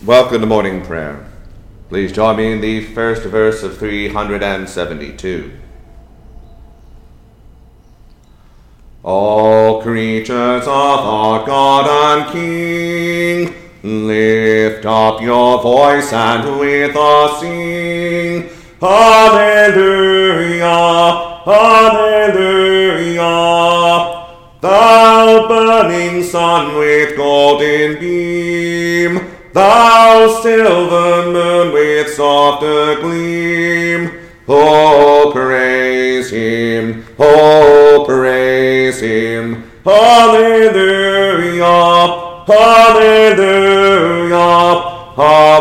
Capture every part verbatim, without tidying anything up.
Welcome to morning prayer. Please join me in the first verse of three hundred seventy-two. All creatures of our God and King, lift up your voice and with us sing. Hallelujah, hallelujah. Thou burning sun with golden beam, thou silver moon with softer gleam, oh, praise him, oh, praise him. Hallelujah, hallelujah,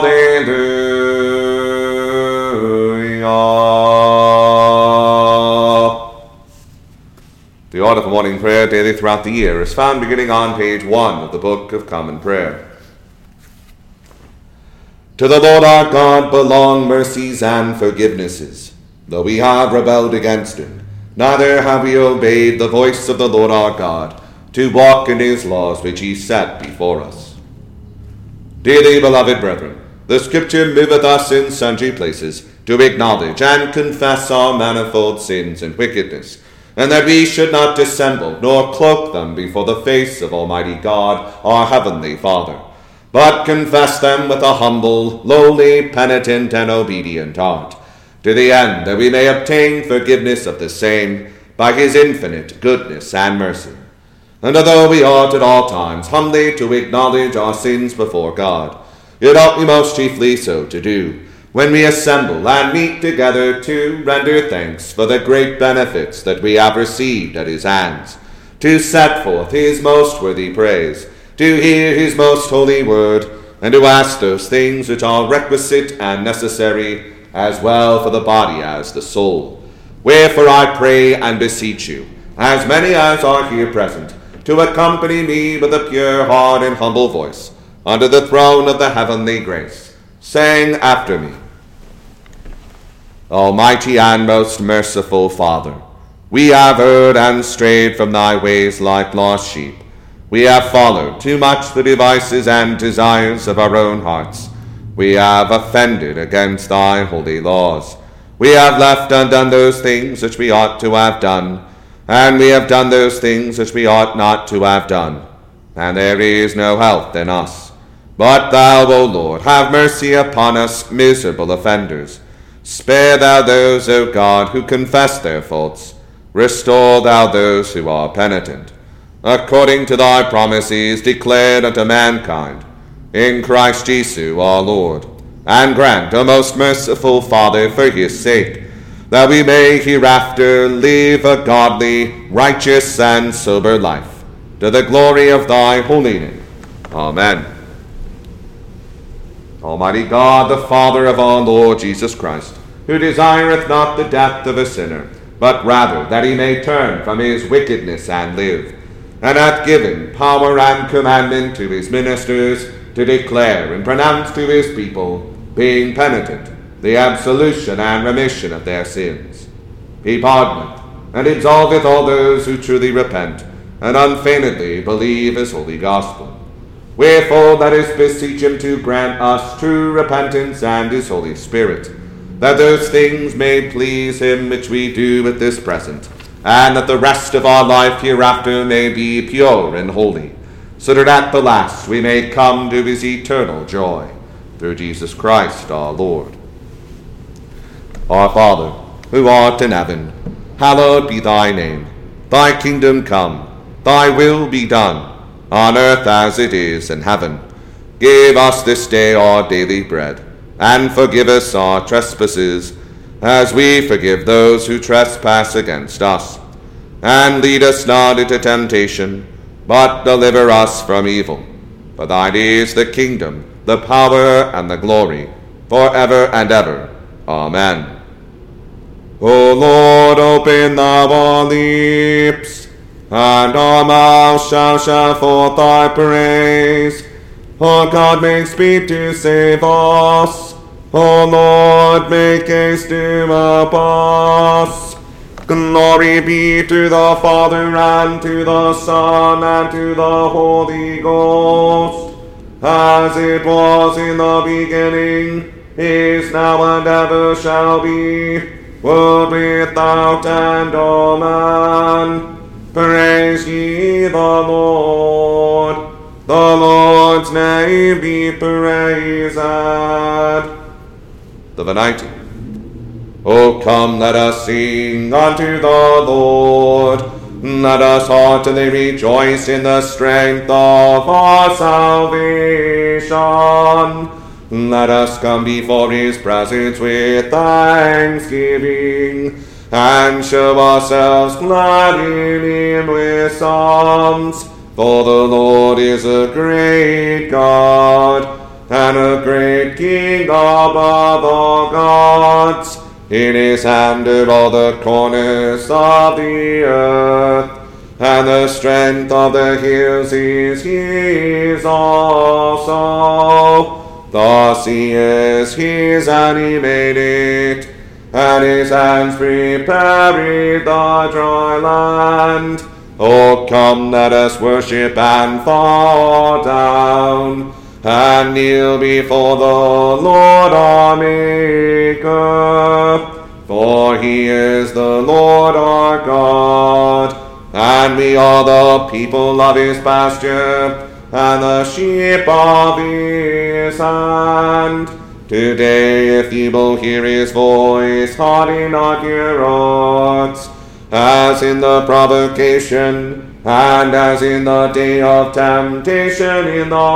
hallelujah. The order for morning prayer daily throughout the year is found beginning on page one of the Book of Common Prayer. To the Lord our God belong mercies and forgivenesses, though we have rebelled against him. Neither have we obeyed the voice of the Lord our God, to walk in his laws which he set before us. Dearly beloved brethren, the Scripture moveth us in sundry places to acknowledge and confess our manifold sins and wickedness, and that we should not dissemble nor cloak them before the face of Almighty God, our heavenly Father, but confess them with a humble, lowly, penitent, and obedient heart, to the end that we may obtain forgiveness of the same by his infinite goodness and mercy. And although we ought at all times humbly to acknowledge our sins before God, yet ought we most chiefly so to do when we assemble and meet together to render thanks for the great benefits that we have received at his hands, to set forth his most worthy praise, to hear his most holy word, and to ask those things which are requisite and necessary, as well for the body as the soul. Wherefore I pray and beseech you, as many as are here present, to accompany me with a pure heart and humble voice, under the throne of the heavenly grace, saying after me, Almighty and most merciful Father, we have erred and strayed from thy ways like lost sheep. We have followed too much the devices and desires of our own hearts. We have offended against thy holy laws. We have left undone those things which we ought to have done, and we have done those things which we ought not to have done. And there is no health in us. But thou, O Lord, have mercy upon us miserable offenders. Spare thou those, O God, who confess their faults. Restore thou those who are penitent, according to thy promises declared unto mankind, in Christ Jesus our Lord. And grant, O most merciful Father, for his sake, that we may hereafter live a godly, righteous, and sober life, to the glory of thy holy name. Amen. Almighty God, the Father of our Lord Jesus Christ, who desireth not the death of a sinner, but rather that he may turn from his wickedness and live, and hath given power and commandment to his ministers to declare and pronounce to his people, being penitent, the absolution and remission of their sins. He pardoneth and absolveth all those who truly repent and unfeignedly believe his holy gospel. Wherefore let us beseech him to grant us true repentance and his Holy Spirit, that those things may please him which we do at this present, and that the rest of our life hereafter may be pure and holy, so that at the last we may come to his eternal joy, through Jesus Christ our Lord. Our Father, who art in heaven, hallowed be thy name. Thy kingdom come, thy will be done, on earth as it is in heaven. Give us this day our daily bread, and forgive us our trespasses, as we forgive those who trespass against us. And lead us not into temptation, but deliver us from evil. For thine is the kingdom, the power, and the glory, for ever and ever. Amen. O Lord, open thou our lips, and our mouth shall shout forth thy praise. O God, make speed to save us. O Lord, make haste to help us. Glory be to the Father, and to the Son, and to the Holy Ghost, as it was in the beginning, is now and ever shall be, world without end. Amen. Praise ye the Lord. The Lord's name be praised. The Venite. O come, let us sing unto the Lord. Let us heartily rejoice in the strength of our salvation. Let us come before his presence with thanksgiving, and show ourselves glad in him with psalms. For the Lord is a great God, and a great King above all gods. In his hand are all the corners of the earth, and the strength of the hills is his also. The sea is his, and he made it, and his hands prepared the dry land. Oh, come, let us worship and fall down, and kneel before the Lord our Maker. For he is the Lord our God, and we are the people of his pasture, and the sheep of his hand. Today, if ye will hear his voice, harden not your hearts, as in the provocation, and as in the day of temptation in the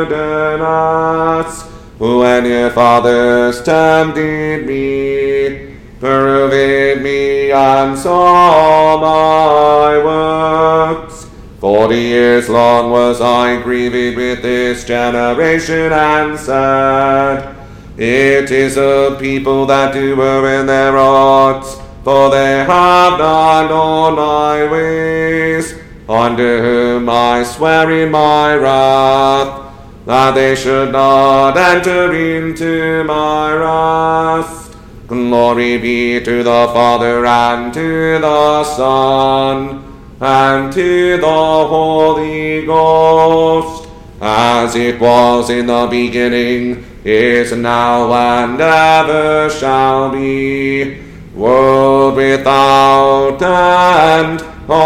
wilderness, when your fathers tempted me, proved me, and saw my works. Forty years long was I grieved with this generation, and said, It is a people that do err in their hearts, for they have not known my ways, unto whom I swear in my wrath, that they should not enter into my rest. Glory be to the Father, and to the Son, and to the Holy Ghost, as it was in the beginning, is now, and ever shall be, world without end.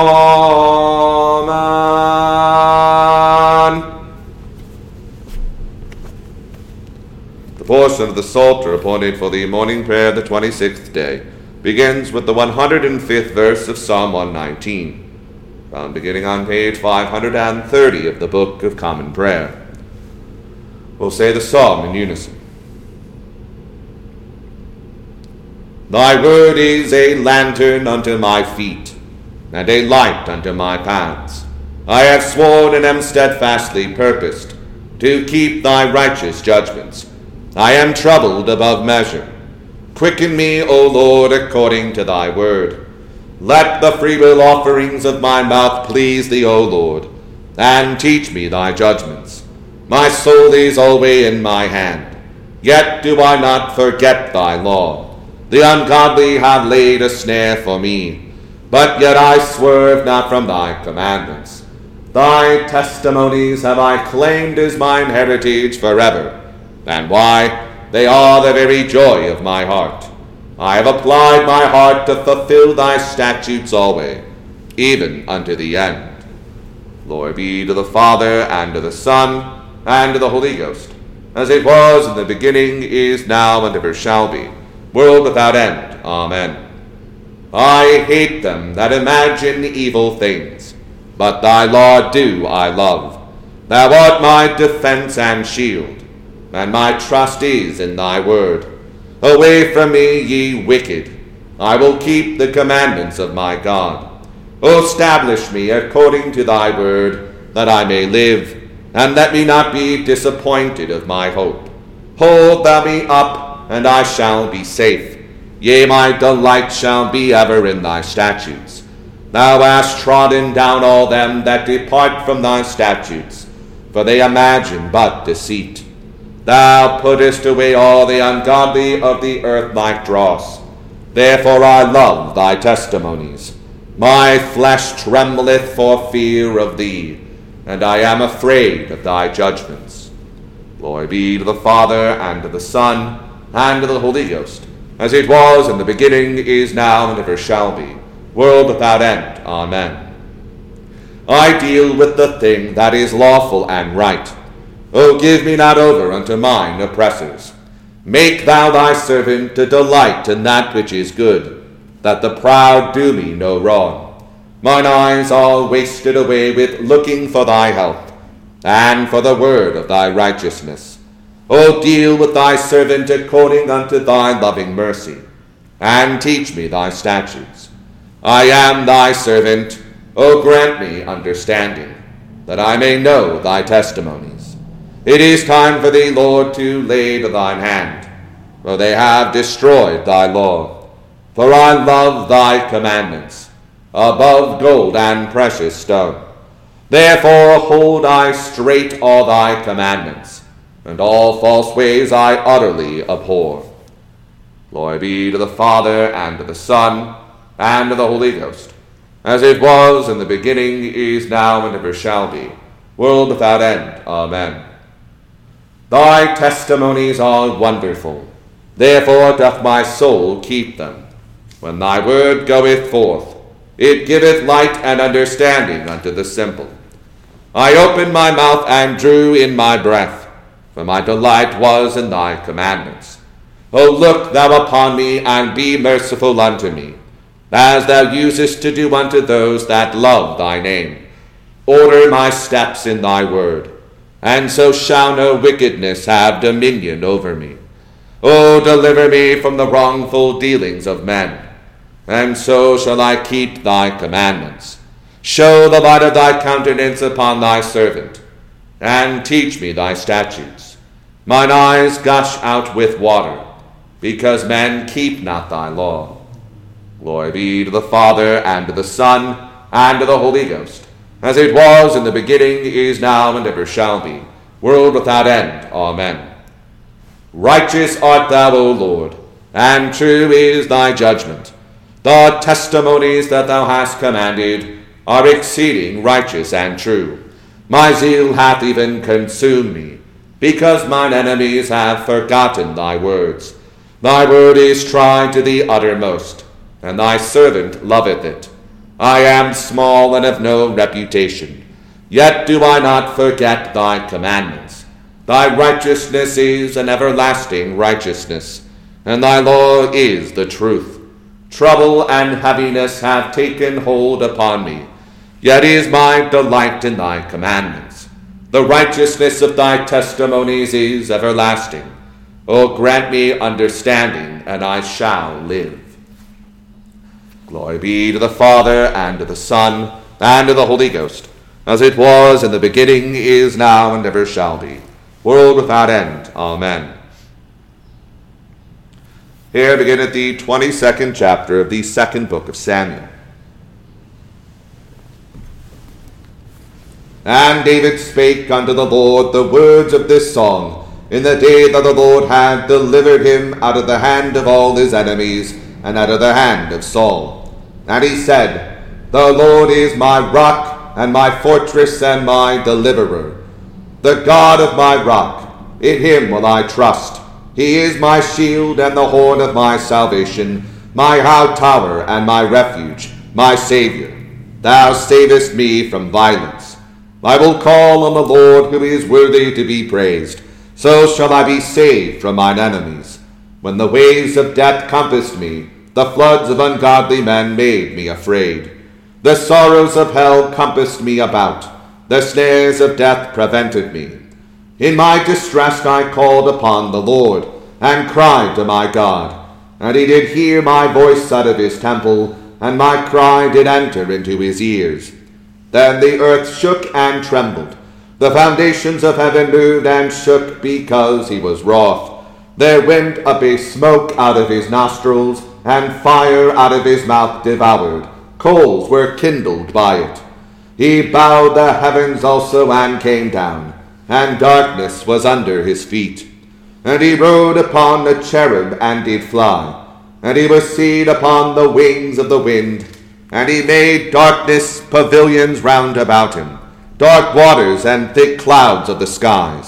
Amen. The portion of the Psalter appointed for the morning prayer of the twenty-sixth day begins with the one hundred fifth verse of Psalm one nineteen, found beginning on page five hundred thirty of the Book of Common Prayer. We'll say the psalm in unison. Thy word is a lantern unto my feet, and a light unto my paths. I have sworn and am steadfastly purposed to keep thy righteous judgments. I am troubled above measure. Quicken me, O Lord, according to thy word. Let the freewill offerings of my mouth please thee, O Lord, and teach me thy judgments. My soul is always in my hand, yet do I not forget thy law. The ungodly have laid a snare for me, but yet I swerve not from thy commandments. Thy testimonies have I claimed as mine heritage forever. And why? They are the very joy of my heart. I have applied my heart to fulfill thy statutes always, even unto the end. Glory be to the Father, and to the Son, and to the Holy Ghost, as it was in the beginning, is now, and ever shall be, world without end. Amen. I hate them that imagine evil things, but thy law do I love. Thou art my defense and shield, and my trust is in thy word. Away from me, ye wicked. I will keep the commandments of my God. Establish me according to thy word, that I may live, and let me not be disappointed of my hope. Hold thou me up, and I shall be safe. Yea, my delight shall be ever in thy statutes. Thou hast trodden down all them that depart from thy statutes, for they imagine but deceit. Thou puttest away all the ungodly of the earth like dross. Therefore I love thy testimonies. My flesh trembleth for fear of thee, and I am afraid of thy judgments. Glory be to the Father, and to the Son, and to the Holy Ghost, as it was in the beginning, is now, and ever shall be, world without end. Amen. I deal with the thing that is lawful and right. O give me not over unto mine oppressors. Make thou thy servant to delight in that which is good, that the proud do me no wrong. Mine eyes are wasted away with looking for thy health, and for the word of thy righteousness. O deal with thy servant according unto thy loving mercy, and teach me thy statutes. I am thy servant. O grant me understanding, that I may know thy testimonies. It is time for thee, Lord, to lay to thine hand, for they have destroyed thy law. For I love thy commandments, above gold and precious stone. Therefore hold I straight all thy commandments, and all false ways I utterly abhor. Glory be to the Father, and to the Son, and to the Holy Ghost, as it was in the beginning, is now, and ever shall be, world without end. Amen. Thy testimonies are wonderful, therefore doth my soul keep them. When thy word goeth forth, it giveth light and understanding unto the simple. I opened my mouth and drew in my breath, for my delight was in thy commandments. O look thou upon me, and be merciful unto me, as thou usest to do unto those that love thy name. Order my steps in thy word, and so shall no wickedness have dominion over me. O deliver me from the wrongful dealings of men, and so shall I keep thy commandments. Show the light of thy countenance upon thy servant, and teach me thy statutes. Mine eyes gush out with water, because men keep not thy law. Glory be to the Father, and to the Son, and to the Holy Ghost, as it was in the beginning, is now, and ever shall be, world without end. Amen. Righteous art thou, O Lord, and true is thy judgment. The testimonies that thou hast commanded are exceeding righteous and true. My zeal hath even consumed me, because mine enemies have forgotten thy words. Thy word is tried to the uttermost, and thy servant loveth it. I am small and of no reputation, yet do I not forget thy commandments. Thy righteousness is an everlasting righteousness, and thy law is the truth. Trouble and heaviness have taken hold upon me, yet is my delight in thy commandments. The righteousness of thy testimonies is everlasting. O grant me understanding, and I shall live. Glory be to the Father, and to the Son, and to the Holy Ghost, as it was in the beginning, is now, and ever shall be, world without end. Amen. Here beginneth the twenty-second chapter of the second book of Samuel. And David spake unto the Lord the words of this song, in the day that the Lord had delivered him out of the hand of all his enemies, and out of the hand of Saul. And he said, The Lord is my rock, and my fortress, and my deliverer, the God of my rock. In him will I trust. He is my shield and the horn of my salvation, my high tower and my refuge, my Savior. Thou savest me from violence. I will call on the Lord, who is worthy to be praised. So shall I be saved from mine enemies. When the waves of death compassed me, the floods of ungodly men made me afraid. The sorrows of hell compassed me about. The snares of death prevented me. In my distress I called upon the Lord, and cried to my God. And he did hear my voice out of his temple, and my cry did enter into his ears. Then the earth shook and trembled. The foundations of heaven moved and shook, because he was wroth. There went up a smoke out of his nostrils, and fire out of his mouth devoured. Coals were kindled by it. He bowed the heavens also and came down, and darkness was under his feet. And he rode upon a cherub and did fly, and he was seen upon the wings of the wind. And he made darkness pavilions round about him, dark waters and thick clouds of the skies.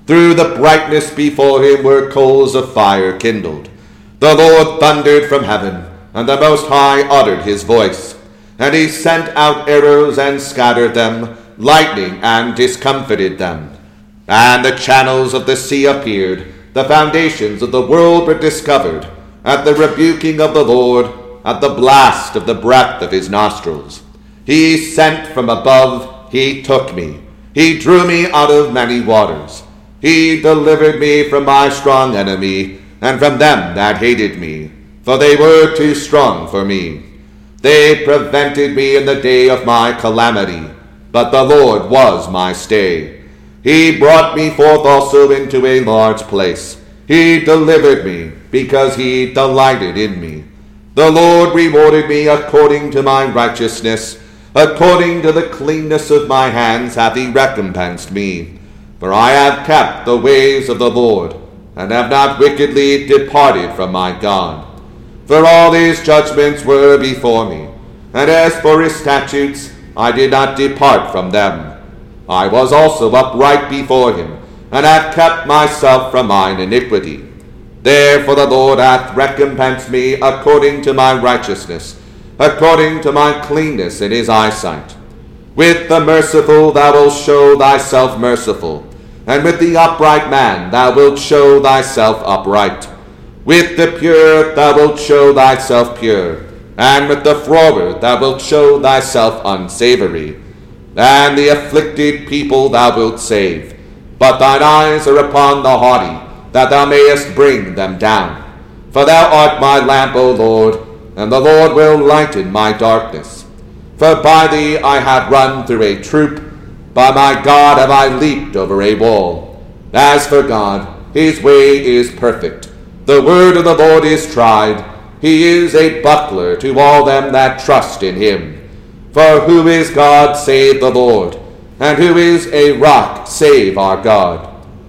Through the brightness before him were coals of fire kindled. The Lord thundered from heaven, and the Most High uttered his voice. And he sent out arrows and scattered them, lightning and discomfited them. And the channels of the sea appeared, the foundations of the world were discovered, at the rebuking of the Lord, at the blast of the breath of his nostrils. He sent from above, he took me. He drew me out of many waters. He delivered me from my strong enemy, and from them that hated me, for they were too strong for me. They prevented me in the day of my calamity, but the Lord was my stay. He brought me forth also into a large place. He delivered me, because he delighted in me. The Lord rewarded me according to my righteousness. According to the cleanness of my hands hath he recompensed me. For I have kept the ways of the Lord, and have not wickedly departed from my God. For all his judgments were before me, and as for his statutes, I did not depart from them. I was also upright before him, and have kept myself from mine iniquity. Therefore the Lord hath recompensed me according to my righteousness, according to my cleanness in his eyesight. With the merciful thou wilt show thyself merciful, and with the upright man thou wilt show thyself upright. With the pure thou wilt show thyself pure, and with the froward thou wilt show thyself unsavory. And the afflicted people thou wilt save, but thine eyes are upon the haughty, that thou mayest bring them down. For thou art my lamp, O Lord, and the Lord will lighten my darkness. For by thee I have run through a troop, by my God have I leaped over a wall. As for God, his way is perfect. The word of the Lord is tried. He is a buckler to all them that trust in him. For who is God save the Lord? And who is a rock save our God?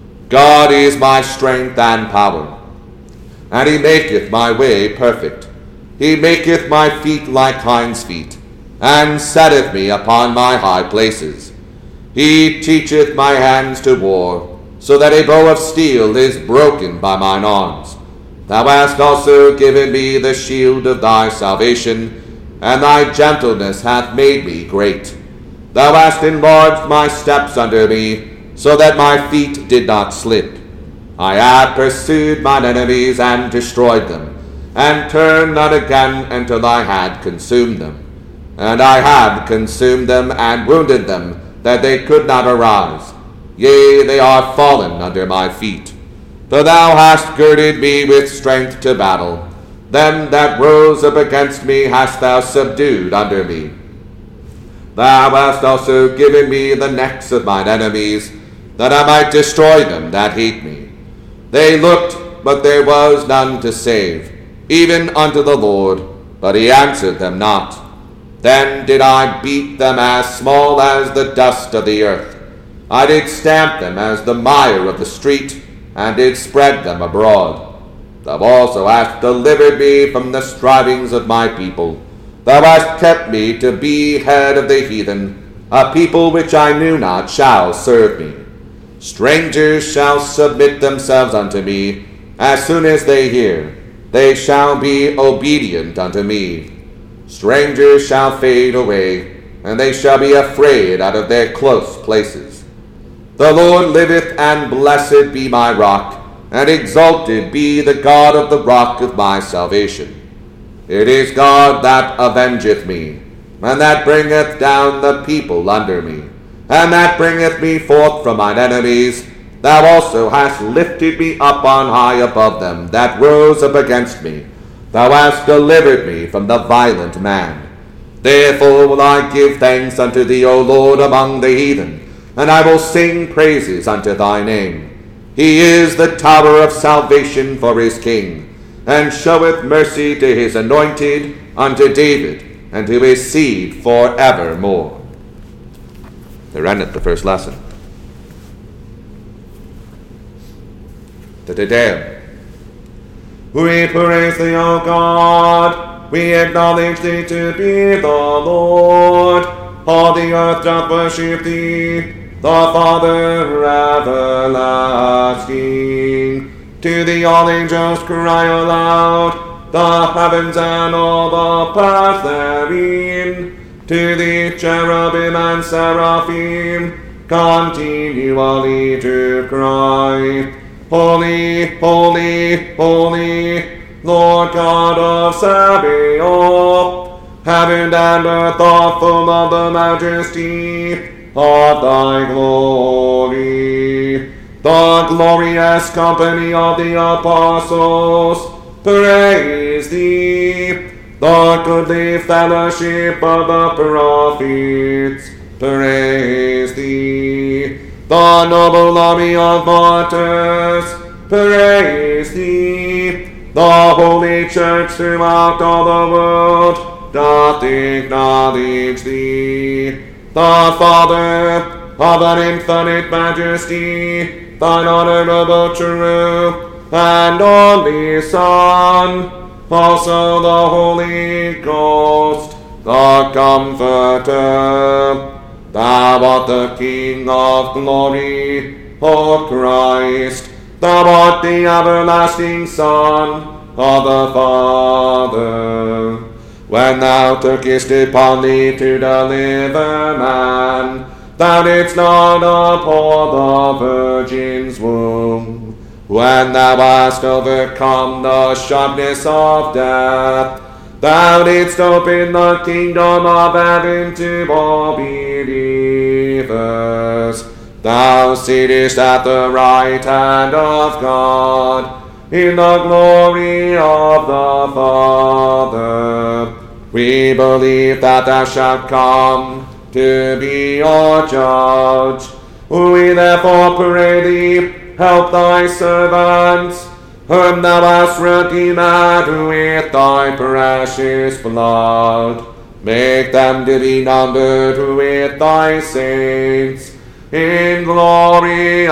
God is my strength and power, and he maketh my way perfect. He maketh my feet like hinds' feet, and setteth me upon my high places. He teacheth my hands to war, so that a bow of steel is broken by mine arms. Thou hast also given me the shield of thy salvation, and thy gentleness hath made me great. Thou hast enlarged my steps under me, so that my feet did not slip. I have pursued mine enemies and destroyed them, and turned not again until I had consumed them. And I have consumed them and wounded them, that they could not arise. Yea, they are fallen under my feet. For thou hast girded me with strength to battle. Them that rose up against me hast thou subdued under me. Thou hast also given me the necks of mine enemies, that I might destroy them that hate me. They looked, but there was none to save, even unto the Lord, but he answered them not. Then did I beat them as small as the dust of the earth. I did stamp them as the mire of the street, and did spread them abroad. Thou also hast delivered me from the strivings of my people. Thou hast kept me to be head of the heathen. A people which I knew not shall serve me. Strangers shall submit themselves unto me. As soon as they hear, they shall be obedient unto me. Strangers shall fade away, and they shall be afraid out of their close places. The Lord liveth, and blessed be my rock, and exalted be the God of the rock of my salvation. It is God that avengeth me, and that bringeth down the people under me, and that bringeth me forth from mine enemies. Thou also hast lifted me up on high above them that rose up against me. Thou hast delivered me from the violent man. Therefore will I give thanks unto thee, O Lord, among the heathen, and I will sing praises unto thy name. He is the tower of salvation for his king, and showeth mercy to his anointed, unto David, and to his seed for evermore. There endeth the first lesson. The Te Deum. We praise thee, O God. We acknowledge thee to be the Lord. All the earth doth worship thee. the Father everlasting. To thee all angels cry aloud, the heavens and all the powers therein. To thee cherubim and seraphim continually to cry, Holy, holy, holy, Lord God of Sabaoth. Heaven and earth are full of the majesty of thy glory. The glorious company of the apostles praise thee. The goodly fellowship of the prophets praise thee. The noble army of martyrs praise thee. The holy church throughout all the world doth acknowledge thee. The Father of an infinite majesty, thine honorable, true, and only Son, also the Holy Ghost, the Comforter. Thou art the King of glory, O Christ. Thou art the everlasting Son of the Father. When thou tookest upon thee to deliver man, thou didst not abhor the Virgin's womb. When thou hast overcome the sharpness of death, thou didst open the kingdom of heaven to all believers. Thou sittest at the right hand of God, in the glory of the Father. We believe that thou shalt come to be our judge. We therefore pray thee, help thy servants, whom thou hast redeemed with thy precious blood. Make them to be numbered with thy saints in glory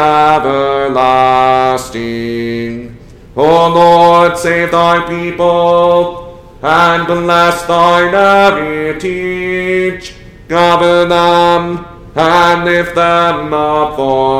everlasting. O Lord, save thy people, and bless thine heritage. Govern them, and lift them up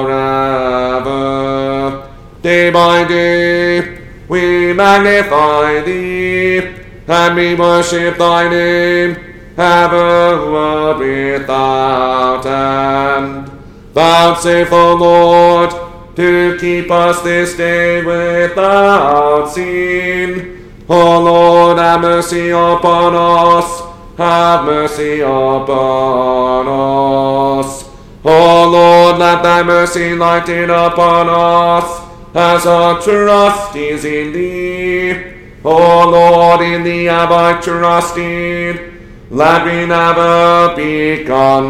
forever. Day by day we magnify thee, and we worship thy name, ever without end. Vouchsafe, O Lord, to keep us this day without sin. O Lord, have mercy upon us, have mercy upon us. O Lord, let thy mercy lighten upon us, as our trust is in thee. O Lord, in thee have I trusted, let me never be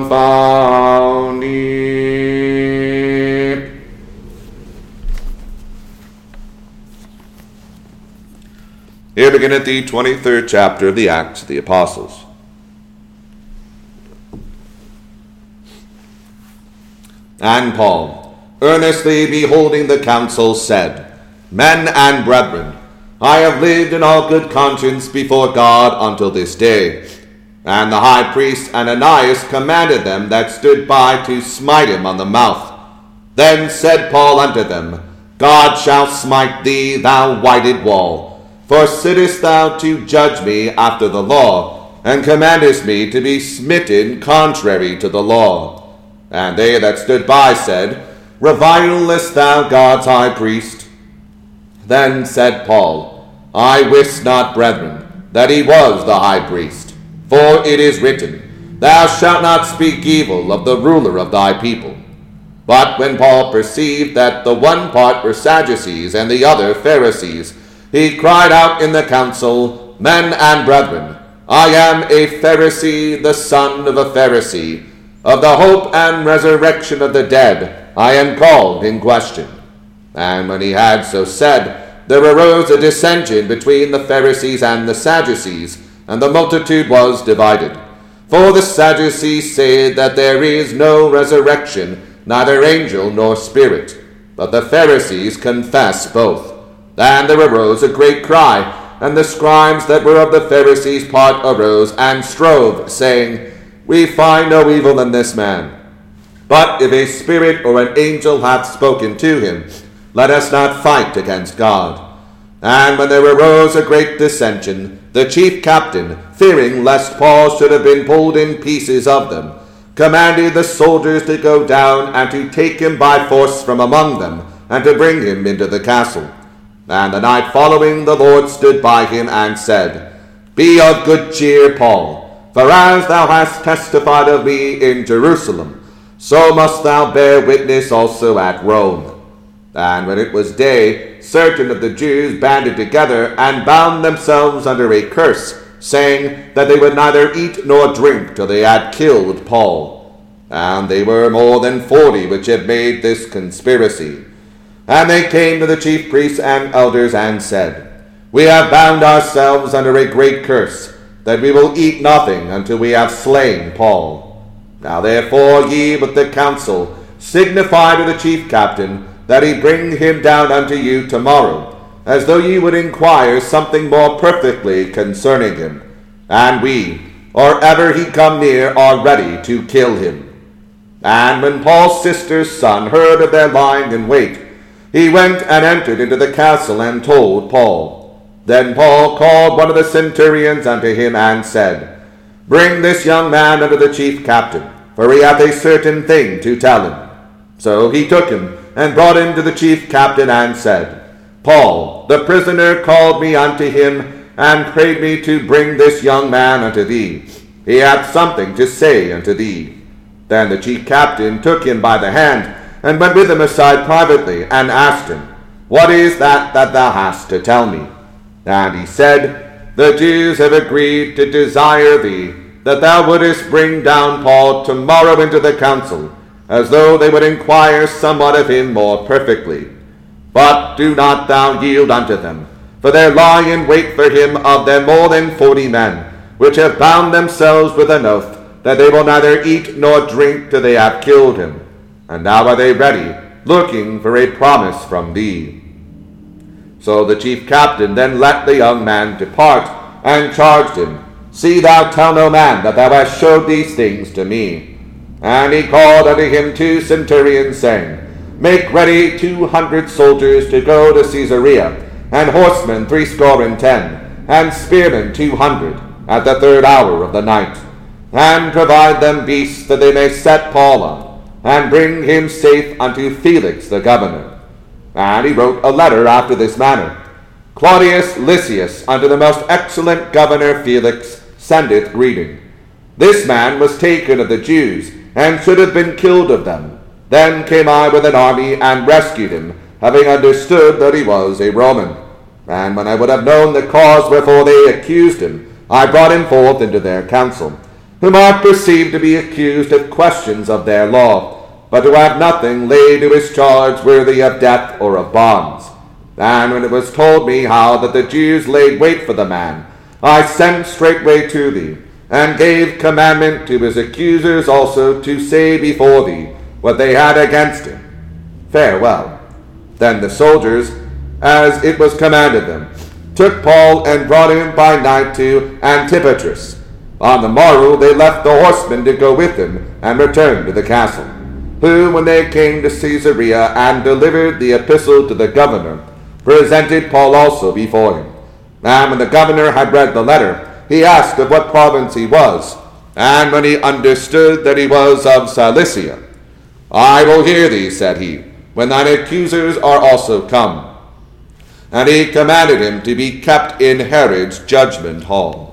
confounded. Here beginneth the twenty-third chapter of the Acts of the Apostles. And Paul, earnestly beholding the council, said, Men and brethren, I have lived in all good conscience before God until this day. And the high priest Ananias commanded them that stood by to smite him on the mouth. Then said Paul unto them, God shall smite thee, thou whited wall. For sittest thou to judge me after the law, and commandest me to be smitten contrary to the law? And they that stood by said, Revilest thou God's high priest? Then said Paul, I wist not, brethren, that he was the high priest. For it is written, Thou shalt not speak evil of the ruler of thy people. But when Paul perceived that the one part were Sadducees and the other Pharisees, he cried out in the council, Men and brethren, I am a Pharisee, the son of a Pharisee. Of the hope and resurrection of the dead I am called in question. And when he had so said, there arose a dissension between the Pharisees and the Sadducees, and the multitude was divided. For the Sadducees say that there is no resurrection, neither angel nor spirit. But the Pharisees confess both. And there arose a great cry, and the scribes that were of the Pharisees' part arose and strove, saying, We find no evil in this man. But if a spirit or an angel hath spoken to him, let us not fight against God. And when there arose a great dissension, the chief captain, fearing lest Paul should have been pulled in pieces of them, commanded the soldiers to go down and to take him by force from among them, and to bring him into the castle. And the night following the Lord stood by him and said, Be of good cheer, Paul, for as thou hast testified of me in Jerusalem, so must thou bear witness also at Rome. And when it was day, certain of the Jews banded together and bound themselves under a curse, saying that they would neither eat nor drink till they had killed Paul. And they were more than forty which had made this conspiracy. And they came to the chief priests and elders and said, We have bound ourselves under a great curse, that we will eat nothing until we have slain Paul. Now therefore ye with the council signify to the chief captain that he bring him down unto you tomorrow, as though ye would inquire something more perfectly concerning him. And we, or ever he come near, are ready to kill him. And when Paul's sister's son heard of their lying in wait, he went and entered into the castle and told Paul. Then Paul called one of the centurions unto him and said, Bring this young man unto the chief captain, for he hath a certain thing to tell him. So he took him and brought him to the chief captain and said, Paul, the prisoner, called me unto him and prayed me to bring this young man unto thee. He hath something to say unto thee. Then the chief captain took him by the hand and went with him aside privately and asked him, What is that that thou hast to tell me? And he said, The Jews have agreed to desire thee that thou wouldest bring down Paul tomorrow into the council, as though they would inquire somewhat of him more perfectly. But do not thou yield unto them, for there lie in wait for him of them more than forty men, which have bound themselves with an oath, that they will neither eat nor drink till they have killed him. And now are they ready, looking for a promise from thee. So the chief captain then let the young man depart, and charged him, See thou tell no man that thou hast showed these things to me. And he called unto him two centurions, saying, Make ready two hundred soldiers to go to Caesarea, and horsemen threescore and ten, and spearmen two hundred, at the third hour of the night. And provide them beasts, that they may set Paul up, and bring him safe unto Felix the governor. And he wrote a letter after this manner. Claudius Lysias unto the most excellent governor Felix sendeth greeting. This man was taken of the Jews, and should have been killed of them. Then came I with an army, and rescued him, having understood that he was a Roman. And when I would have known the cause wherefore they accused him, I brought him forth into their council, whom I perceived to be accused of questions of their law, but to have nothing laid to his charge worthy of death or of bonds. And when it was told me how that the Jews laid wait for the man, I sent straightway to thee, and gave commandment to his accusers also to say before thee what they had against him. Farewell. Then the soldiers, as it was commanded them, took Paul and brought him by night to Antipatris. On the morrow they left the horsemen to go with him, and returned to the castle, who, when they came to Caesarea and delivered the epistle to the governor, presented Paul also before him. And when the governor had read the letter, he asked of what province he was, and when he understood that he was of Cilicia, I will hear thee, said he, when thine accusers are also come. And he commanded him to be kept in Herod's judgment hall.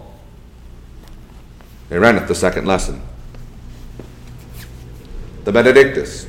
Here endeth the second lesson. The Benedictus.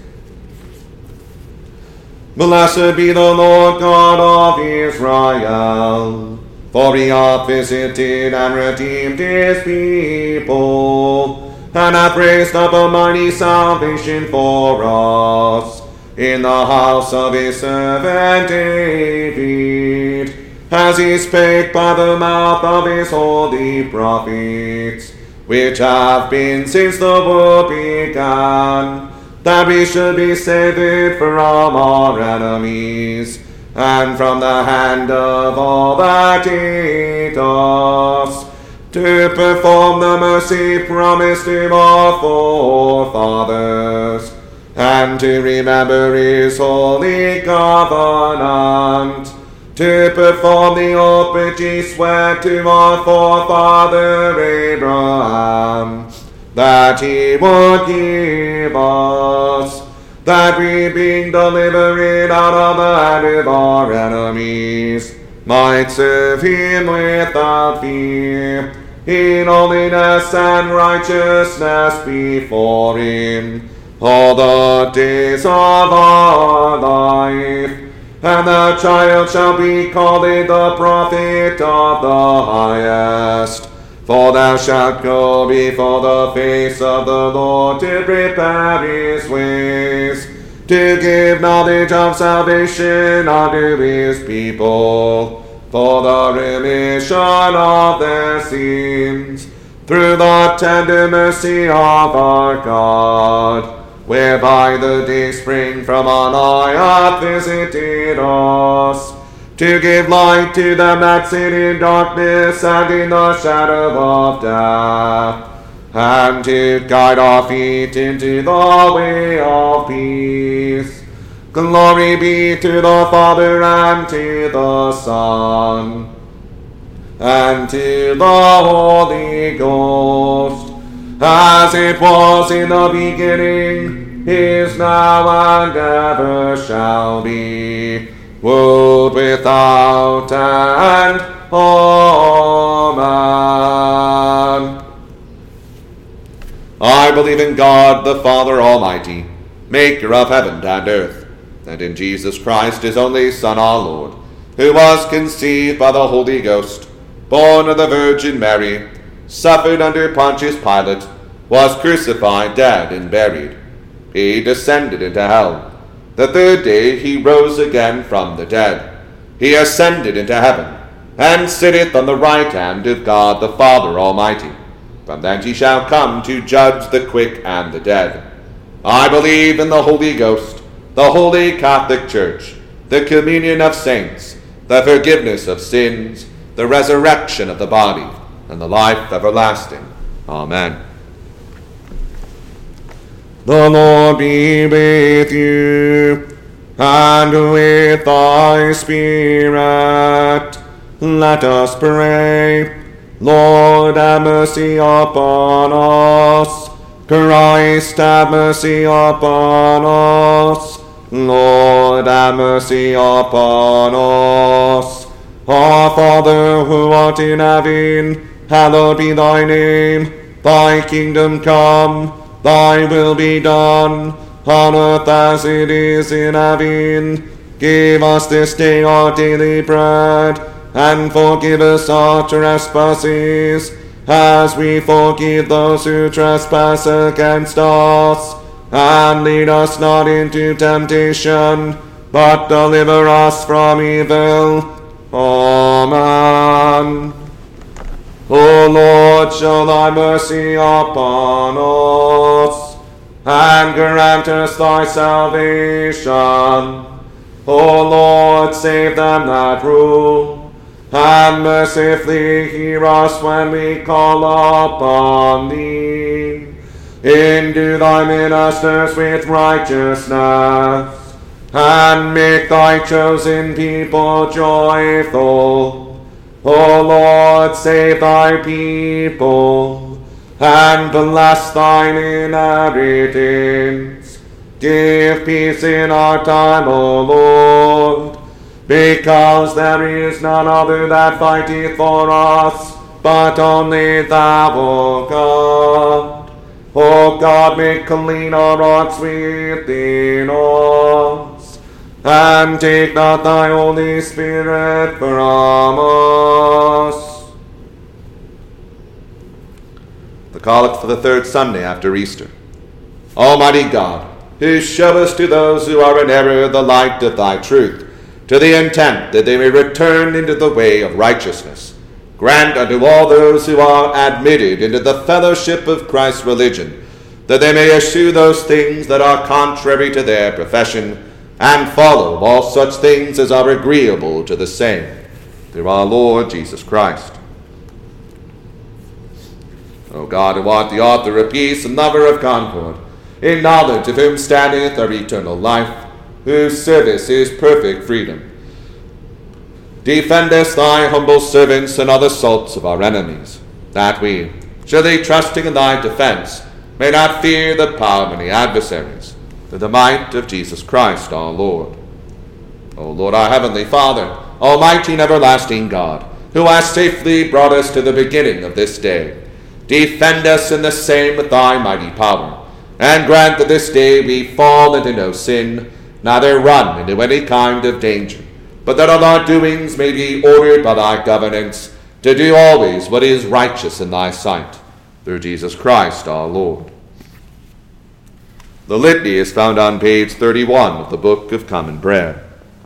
Blessed be the Lord God of Israel, for he hath visited and redeemed his people, and hath raised up a mighty salvation for us in the house of his servant David, as he spake by the mouth of his holy prophets, which have been since the world began, that we should be saved from our enemies, and from the hand of all that hate us, to perform the mercy promised to our forefathers, and to remember his holy covenant, to perform the oath which he sware to our forefather Abraham, that he would give us, that we, being delivered out of the hand of our enemies, might serve him without fear, in holiness and righteousness before him, all the days of our life. And the child shall be called the prophet of the highest. For thou shalt go before the face of the Lord to prepare his ways, to give knowledge of salvation unto his people, for the remission of their sins, through the tender mercy of our God, whereby the day spring from on high hath visited us, to give light to them that sit in darkness and in the shadow of death, and to guide our feet into the way of peace. Glory be to the Father, and to the Son, and to the Holy Ghost, as it was in the beginning, is now, and ever shall be, world without end. Amen. I believe in God, the Father Almighty, maker of heaven and earth, and in Jesus Christ, his only Son, our Lord, who was conceived by the Holy Ghost, born of the Virgin Mary, suffered under Pontius Pilate, was crucified, dead, and buried. He descended into hell. The third day he rose again from the dead. He ascended into heaven, and sitteth on the right hand of God the Father Almighty. From thence he shall come to judge the quick and the dead. I believe in the Holy Ghost, the Holy Catholic Church, the communion of saints, the forgiveness of sins, the resurrection of the body, and the life everlasting. Amen. The Lord be with you, and with thy spirit. Let us pray. Lord, have mercy upon us. Christ, have mercy upon us. Lord, have mercy upon us. Our Father, who art in heaven, hallowed be thy name. Thy kingdom come, thy will be done, on earth as it is in heaven. Give us this day our daily bread, and forgive us our trespasses, as we forgive those who trespass against us. And lead us not into temptation, but deliver us from evil. Amen. O Lord, show thy mercy upon us, and grant us thy salvation. O Lord, save them that rule, and mercifully hear us when we call upon thee. Endue thy ministers with righteousness, and make thy chosen people joyful. O Lord, save thy people, and bless thine inheritance. Give peace in our time, O Lord, because there is none other that fighteth for us, but only thou, O God. O God, make clean our hearts within us, and take not thy Holy Spirit from us. The Collect for the third Sunday after Easter. Almighty God, who showest to those who are in error the light of thy truth, to the intent that they may return into the way of righteousness, grant unto all those who are admitted into the fellowship of Christ's religion, that they may eschew those things that are contrary to their profession, and follow all such things as are agreeable to the same, through our Lord Jesus Christ. O God, who art the author of peace and lover of concord, in knowledge of whom standeth our eternal life, whose service is perfect freedom. Defendest thy humble servants and all the assaults of our enemies, that we, surely trusting in thy defense, may not fear the power of many adversaries, through the might of Jesus Christ our Lord. O Lord, our heavenly Father, almighty and everlasting God, who hast safely brought us to the beginning of this day, defend us in the same with thy mighty power, and grant that this day we fall into no sin, neither run into any kind of danger, but that all our doings may be ordered by thy governance, to do always what is righteous in thy sight, through Jesus Christ our Lord. The litany is found on page thirty-one of the Book of Common Prayer.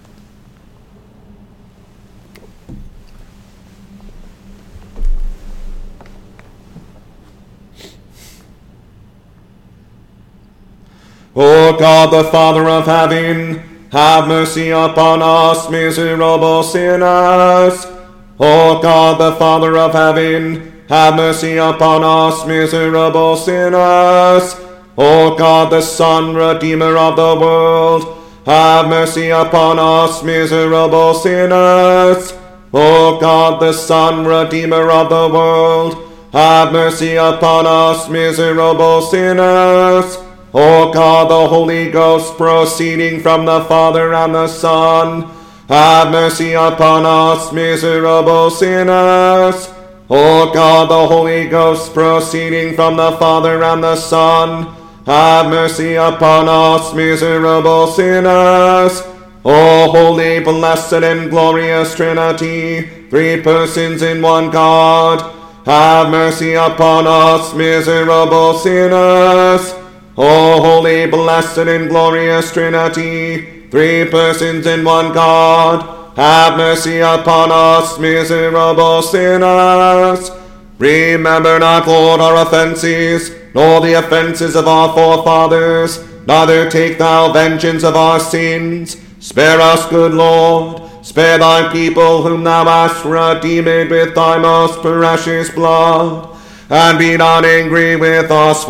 O God, the Father of heaven, have mercy upon us, miserable sinners. O God, the Father of heaven, have mercy upon us, miserable sinners. O God, the Son, Redeemer of the world, have mercy upon us, miserable sinners. O God, the Son, Redeemer of the world, have mercy upon us, miserable sinners. O God, the Holy Ghost, proceeding from the Father and the Son, have mercy upon us, miserable sinners. O God, the Holy Ghost, proceeding from the Father and the Son, have mercy upon us, miserable sinners. O holy, blessed, and glorious Trinity, three persons in one God, have mercy upon us, miserable sinners. O holy, blessed, and glorious Trinity, three persons in one God, have mercy upon us, miserable sinners. Remember not, Lord, our offences, nor the offences of our forefathers, neither take thou vengeance of our sins. Spare us, good Lord, spare thy people whom thou hast redeemed with thy most precious blood, and be not angry with us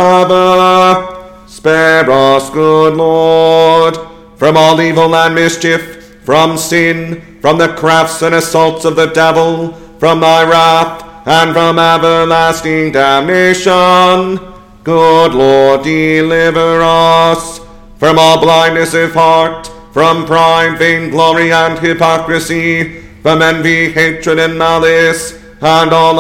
forever. Spare us, good Lord, from all evil and mischief, from sin, from the crafts and assaults of the devil, from thy wrath, and from everlasting damnation. Good Lord, deliver us from all blindness of heart, from pride, vainglory, and hypocrisy, from envy, hatred, and malice, and all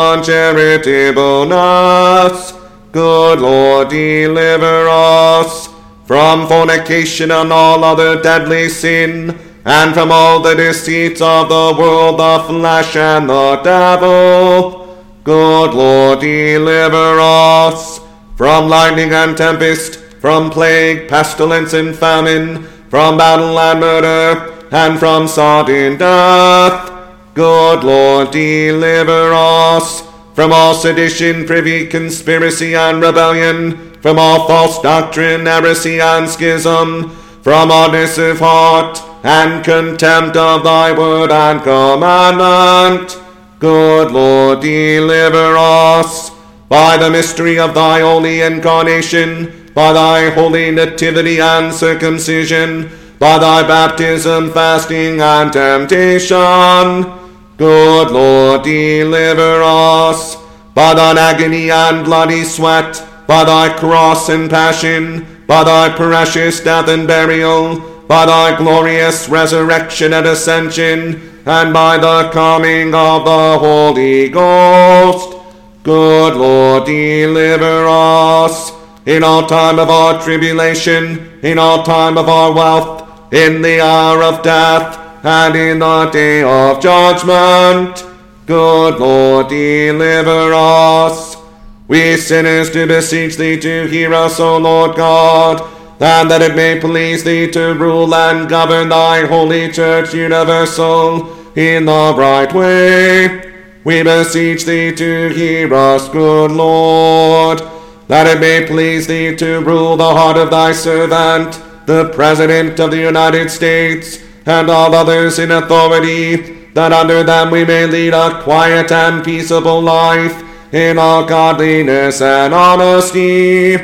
uncharitableness. Good Lord, deliver us from fornication and all other deadly sin, and from all the deceits of the world, the flesh, and the devil. Good Lord, deliver us from lightning and tempest, from plague, pestilence, and famine, from battle and murder, and from sudden death. Good Lord, deliver us from all sedition, privy, conspiracy, and rebellion, from all false doctrine, heresy, and schism, from hardness of heart, and contempt of thy word and commandment. Good Lord, deliver us by the mystery of thy holy incarnation, by thy holy nativity and circumcision, by thy baptism, fasting, and temptation. Good Lord, deliver us by thine agony and bloody sweat, by thy cross and passion, by thy precious death and burial, by thy glorious resurrection and ascension, and by the coming of the Holy Ghost. Good Lord, deliver us in all time of our tribulation, in all time of our wealth, in the hour of death, and in the day of judgment. Good Lord, deliver us. We sinners do beseech thee to hear us, O Lord God, and that it may please thee to rule and govern thy holy church universal in the right way. We beseech thee to hear us, good Lord, that it may please thee to rule the heart of thy servant, the President of the United States, and all others in authority, that under them we may lead a quiet and peaceable life, in all godliness and honesty.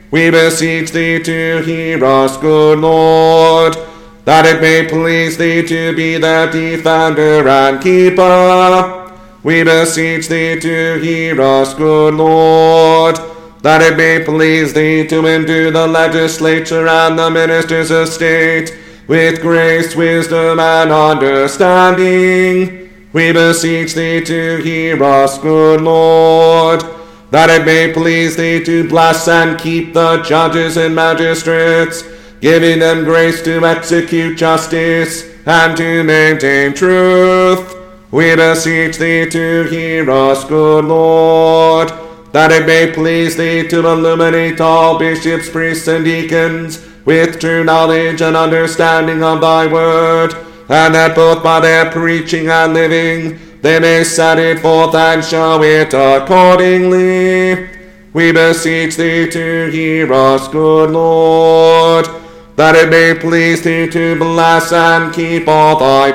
We beseech thee to hear us, good Lord, that it may please thee to be their defender and keeper. We beseech thee to hear us, good Lord, that it may please thee to endue the legislature and the ministers of state with grace, wisdom, and understanding. We beseech thee to hear us, good Lord, that it may please thee to bless and keep the judges and magistrates, giving them grace to execute justice and to maintain truth. We beseech thee to hear us, good Lord, that it may please thee to illuminate all bishops, priests, and deacons with true knowledge and understanding of thy word, and that both by their preaching and living they may set it forth and show it accordingly. We beseech thee to hear us, good Lord, that it may please thee to bless and keep all thy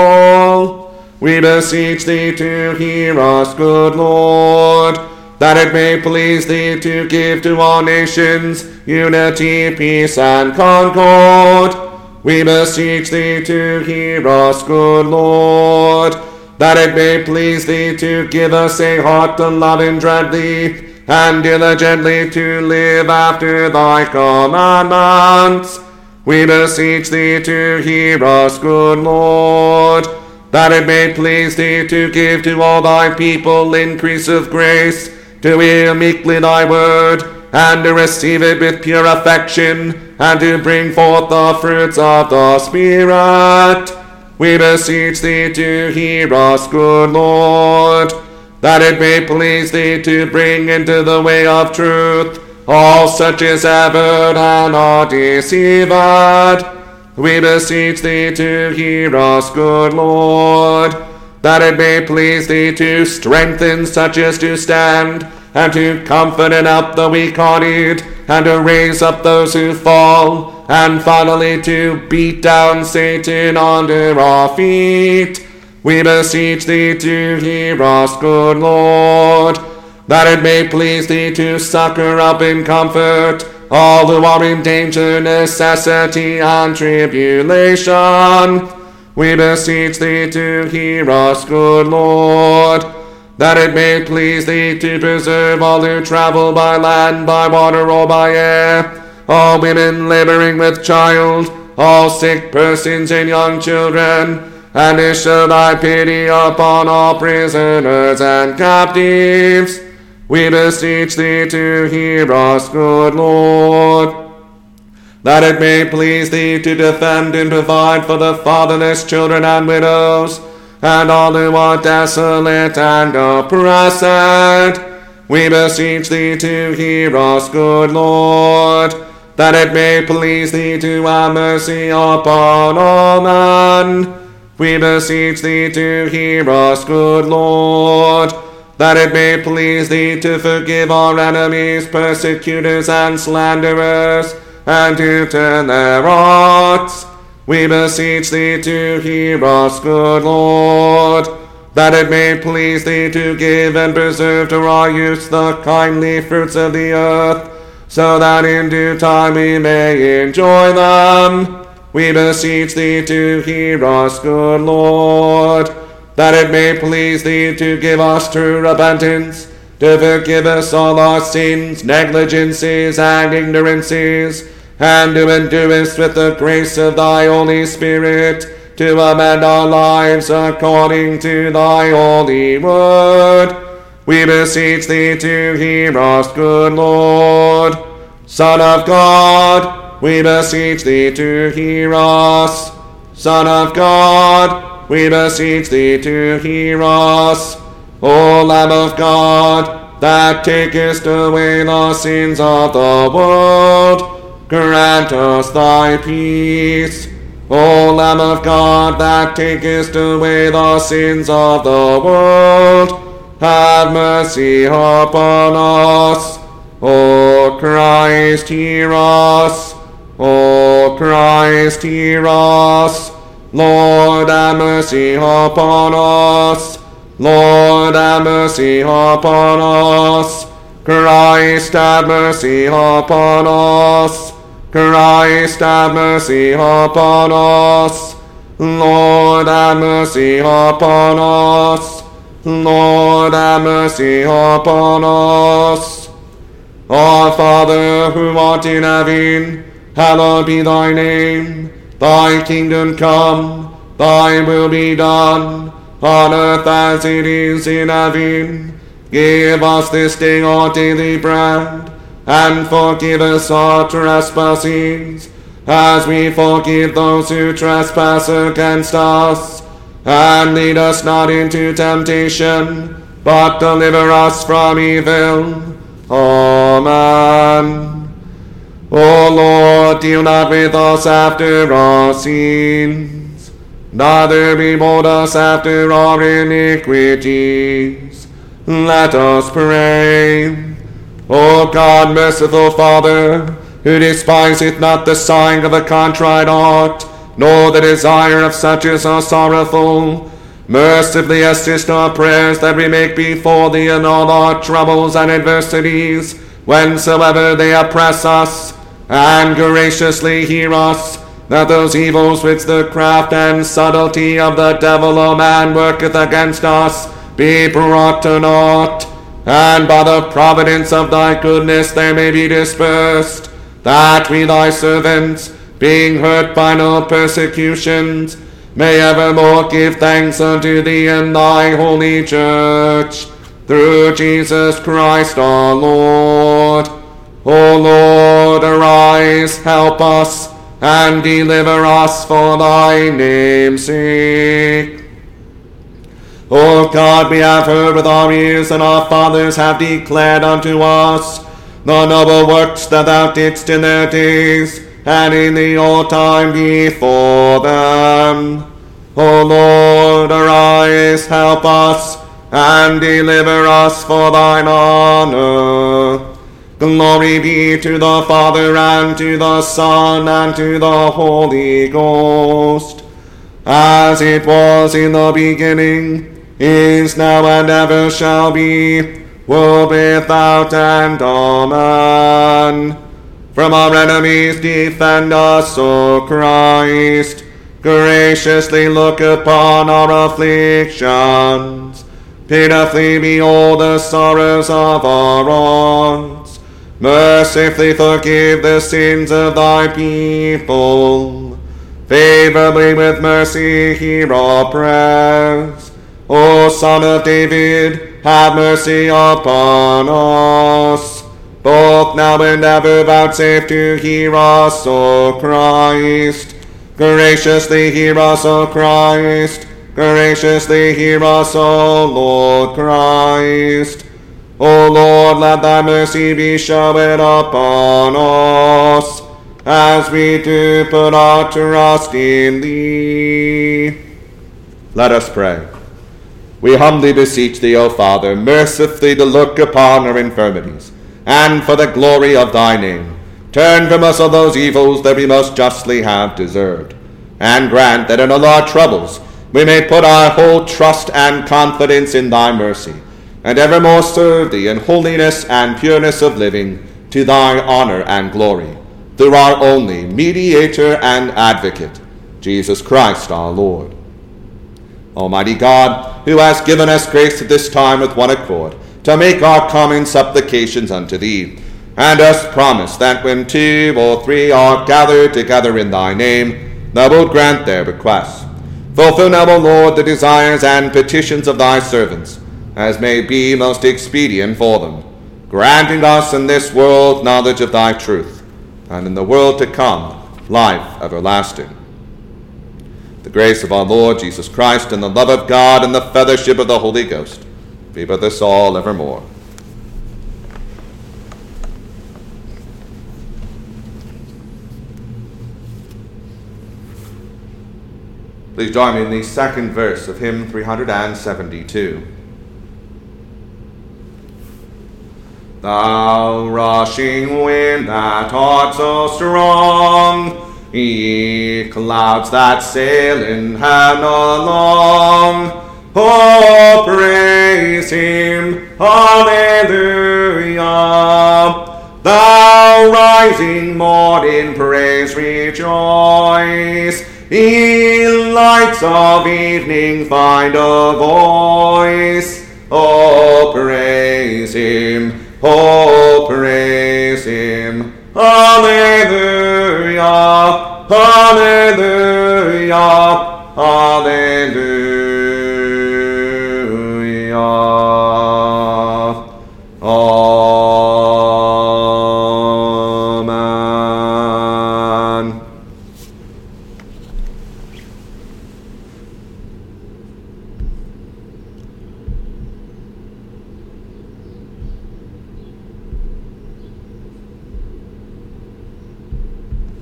people. We beseech thee to hear us, good Lord, that it may please thee to give to all nations unity, peace, and concord. We beseech thee to hear us, good Lord, that it may please thee to give us a heart to love and dread thee, and diligently to live after thy commandments. We beseech thee to hear us, good Lord, that it may please thee to give to all thy people increase of grace, to hear meekly thy word, and to receive it with pure affection, and to bring forth the fruits of the Spirit. We beseech thee to hear us, good Lord, that it may please thee to bring into the way of truth all such as erred and are deceived. We beseech thee to hear us, good Lord, that it may please thee to strengthen such as to stand, and to comfort and help the weak-hearted, and to raise up those who fall, and finally to beat down Satan under our feet. We beseech thee to hear us, good Lord, that it may please thee to succor up and comfort all who are in danger, necessity, and tribulation. We beseech thee to hear us, good Lord, that it may please thee to preserve all who travel by land, by water, or by air, all women laboring with child, all sick persons and young children, and to show thy pity upon all prisoners and captives. We beseech thee to hear us, good Lord, that it may please thee to defend and provide for the fatherless, children, and widows, and all who are desolate and oppressed. We beseech thee to hear us, good Lord, that it may please thee to have mercy upon all men. We beseech thee to hear us, good Lord, that it may please thee to forgive our enemies, persecutors, and slanderers, and to turn their hearts. We beseech thee to hear us, good Lord, that it may please thee to give and preserve to our use the kindly fruits of the earth, so that in due time we may enjoy them. We beseech thee to hear us, good Lord, that it may please thee to give us true repentance, to forgive us all our sins, negligences, and ignorances, and to endue us with the grace of thy Holy Spirit, to amend our lives according to thy holy word. We beseech thee to hear us, good Lord. Son of God, we beseech thee to hear us. Son of God, we beseech thee to hear us. O Lamb of God, that takest away the sins of the world, grant us thy peace. O Lamb of God, that takest away the sins of the world, have mercy upon us. O Christ, hear us. O Christ, hear us. Lord, have mercy upon us. Lord, have mercy upon us. Christ, have mercy upon us. Christ, have mercy upon us. Lord, have mercy upon us. Lord, have mercy upon us. Our Father, who art in heaven, hallowed be thy name. Thy kingdom come, thy will be done, on earth as it is in heaven. Give us this day our daily bread, and forgive us our trespasses, as we forgive those who trespass against us. And lead us not into temptation, but deliver us from evil. Amen. O Lord, deal not with us after our sins, neither behold us after our iniquities. Let us pray. O God, merciful Father, who despiseth not the sighing of a contrite heart, nor the desire of such as are sorrowful, mercifully assist our prayers that we make before thee in all our troubles and adversities, whensoever they oppress us, and graciously hear us, that those evils which the craft and subtlety of the devil or man worketh against us be brought to naught, and by the providence of thy goodness they may be dispersed, that we thy servants, being hurt by no persecutions, may evermore give thanks unto thee in thy holy church, through Jesus Christ our Lord. O Lord, arise, help us, and deliver us for thy name's sake. O God, we have heard with our ears, and our fathers have declared unto us the noble works that thou didst in their days, and in the old time before them. O Lord, arise, help us, and deliver us for thine honor. Glory be to the Father, and to the Son, and to the Holy Ghost, as it was in the beginning, is now, and ever shall be, world without end. Amen. From our enemies defend us, O Christ. Graciously look upon our afflictions. Pitifully behold the sorrows of our hearts. Mercifully forgive the sins of thy people. Favorably with mercy hear our prayers. O Son of David, have mercy upon us. Both now and ever vouchsafe to hear us, O Christ. Graciously hear us, O Christ. Graciously hear us, O Lord Christ. O Lord, let thy mercy be showered upon us, as we do put our trust in thee. Let us pray. We humbly beseech thee, O Father, mercifully to look upon our infirmities, and for the glory of thy name, turn from us all those evils that we most justly have deserved, and grant that in all our troubles we may put our whole trust and confidence in thy mercy, and evermore serve thee in holiness and pureness of living, to thy honor and glory, through our only mediator and advocate, Jesus Christ our Lord. Almighty God, who hast given us grace at this time with one accord, to make our common supplications unto thee, and hast promised that when two or three are gathered together in thy name, thou wilt grant their requests. Fulfill now, O Lord, the desires and petitions of thy servants, as may be most expedient for them, granting us in this world knowledge of thy truth, and in the world to come life everlasting. The grace of our Lord Jesus Christ, and the love of God, and the fellowship of the Holy Ghost be with us all evermore. Please join me in the second verse of hymn three seventy-two. Thou rushing wind that art so strong, ye clouds that sail in heaven along, Oh, praise him. Hallelujah. Thou rising morning, praise, rejoice. In lights of evening find a voice. Oh, praise him. Oh, praise him. Hallelujah. Hallelujah. Hallelujah.